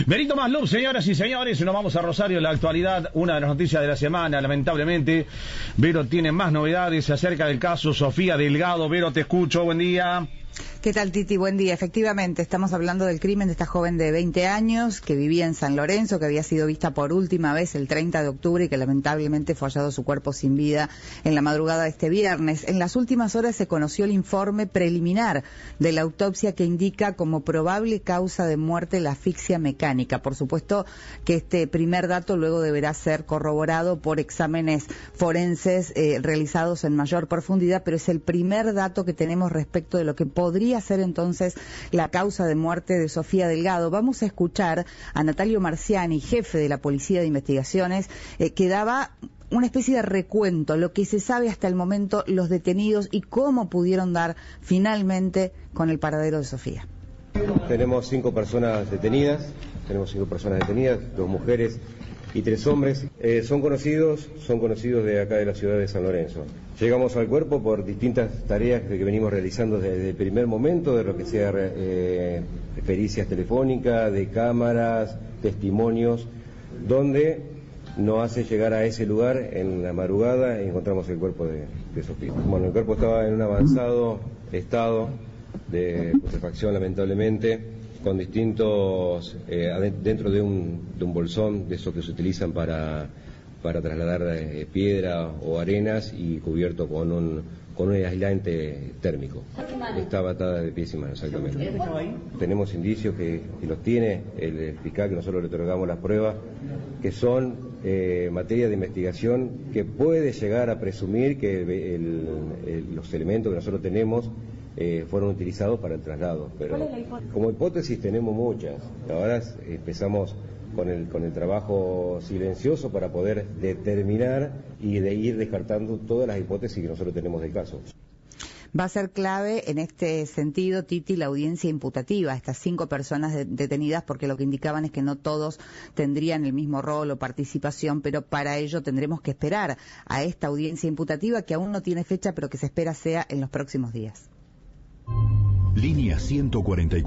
Benito Maslub, señoras y señores, nos vamos a Rosario, la actualidad, una de las noticias de la semana, lamentablemente. Vero tiene más novedades acerca del caso Sofía Delgado. Vero, te escucho, buen día. ¿Qué tal, Titi? Buen día. Efectivamente, estamos hablando del crimen de esta joven de 20 años que vivía en San Lorenzo, que había sido vista por última vez el 30 de octubre y que lamentablemente fue hallado su cuerpo sin vida en la madrugada de este viernes. En las últimas horas se conoció el informe preliminar de la autopsia que indica como probable causa de muerte la asfixia mecánica. Por supuesto que este primer dato luego deberá ser corroborado por exámenes forenses realizados en mayor profundidad, pero es el primer dato que tenemos respecto de lo que podría ser entonces la causa de muerte de Sofía Delgado. Vamos a escuchar a Natalio Marciani, jefe de la Policía de Investigaciones, que daba una especie de recuento, lo que se sabe hasta el momento, los detenidos y cómo pudieron dar finalmente con el paradero de Sofía. Tenemos 5 personas detenidas, 2 mujeres y 3 hombres. Son conocidos de acá de la ciudad de San Lorenzo. Llegamos al cuerpo por distintas tareas que venimos realizando desde el primer momento, de lo que sea pericias telefónicas, de cámaras, testimonios, donde nos hace llegar a ese lugar en la madrugada y encontramos el cuerpo de Sofía. Bueno, el cuerpo estaba en un avanzado estado de putrefacción, lamentablemente, con distintos, dentro de un bolsón de esos que se utilizan para trasladar piedra o arenas, y cubierto con un aislante térmico. Estaba atada de pies y manos, exactamente. Tenemos indicios que los tiene el fiscal, que nosotros le otorgamos las pruebas, que son materia de investigación que puede llegar a presumir que los elementos que nosotros tenemos fueron utilizados para el traslado, pero como hipótesis tenemos muchas. Ahora empezamos con el trabajo silencioso para poder determinar y de ir descartando todas las hipótesis que nosotros tenemos del caso. Va a ser clave en este sentido, Titi, la audiencia imputativa, estas 5 personas detenidas, porque lo que indicaban es que no todos tendrían el mismo rol o participación, pero para ello tendremos que esperar a esta audiencia imputativa, que aún no tiene fecha, pero que se espera sea en los próximos días. Línea 144.